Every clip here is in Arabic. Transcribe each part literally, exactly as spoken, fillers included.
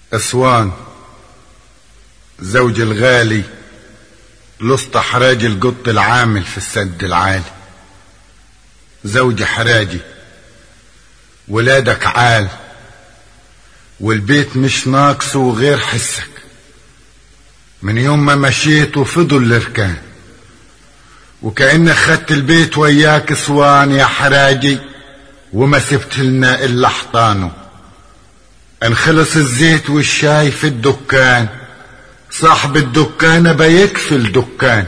اسوان زوج الغالي لسط حراج القط العامل في السد العالي. زوج حراجي ولادك عال والبيت مش ناقصه غير حسك. من يوم ما مشيت وفضل الاركان وكأنك خدت البيت وياك اسوان يا حراجي وما سبت لنا الا حطانه. ان خلص الزيت والشاي في الدكان صاحب الدكان بيكفل دكان.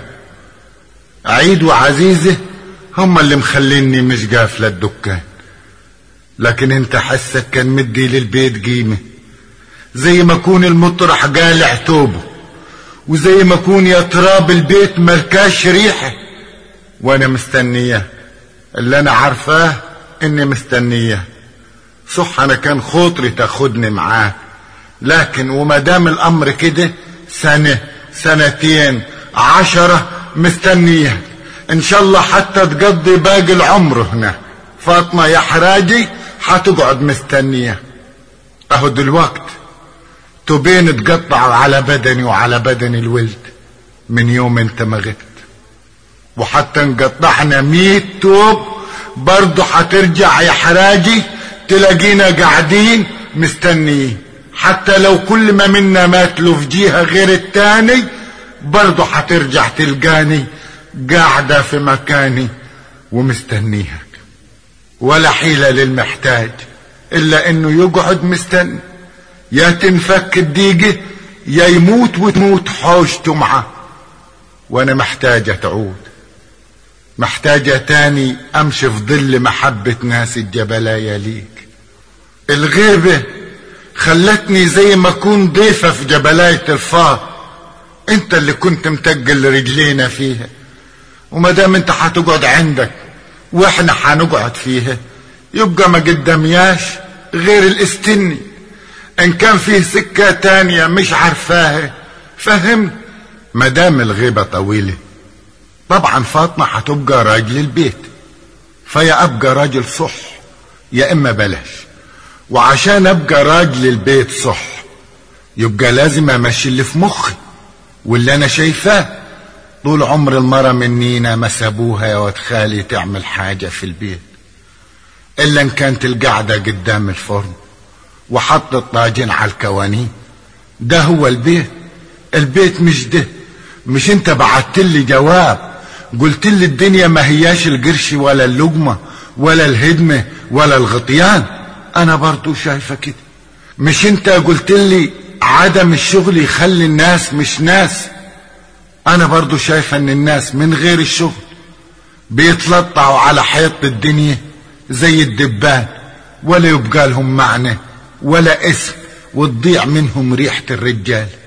عيد وعزيزه هم اللي مخليني مش قافله الدكان. لكن انت حسك كان مدي للبيت قيمه زي ما كون المطرح قالع توبه وزي ما كون يا تراب البيت ملكاش ريحه. وانا مستنيه اللي انا عارفاه اني مستنيه. صح انا كان خاطري تاخدني معاك لكن وما دام الامر كده سنه سنتين عشره مستنيه ان شاء الله حتى تقضي باقي العمر هنا. فاطمه يا حراجي حتقعد مستنيه. اهو دلوقت توبين تقطعوا على بدني وعلى بدن الولد من يوم انت ما غبت. وحتى نقطعنا مية توب برضو حترجع يا حراجي تلاقينا قاعدين مستنيين. حتى لو كل ما منا مات له في جهة غير التاني برضو حترجع تلقاني قاعدة في مكاني ومستنيهك. ولا حيلة للمحتاج الا انه يقعد مستني. يا تنفك الديقة يا يموت وتموت حوشته معه. وانا محتاجة تعود محتاجة تاني امشي في ظل محبة ناس الجبلايا ليك. الغيبة خلتني زي ما اكون ضيفة في جبلاية الفار. انت اللي كنت متقل رجلينا فيها وما دام انت حتقعد عندك واحنا حنقعد فيها يبقى ما قدامياش غير الاستني. ان كان فيه سكة تانية مش عارفاها فهم. ما دام الغيبة طويلة طبعا فاطمة حتبقى راجل البيت فيا ابقى راجل صح يا اما بلاش. وعشان ابقى راجل البيت صح يبقى لازم امشي اللي في مخي واللي انا شايفاه. طول عمر المرة منينا ما سابوها يا واد خالي تعمل حاجة في البيت الا ان كانت القعدة قدام الفرن وحط الطاجين على الكوانين. ده هو البيت. البيت مش ده. مش انت بعت لي جواب قلت لي الدنيا ما هياش القرش ولا اللقمة ولا الهدمة ولا الغطيان. انا برضو شايفة كده. مش انت قلت لي عدم الشغل يخلي الناس مش ناس. انا برضو شايفة ان الناس من غير الشغل بيتلطعوا على حيط الدنيا زي الدبان ولا يبقى لهم معنى ولا اسم وتضيع منهم ريحة الرجال.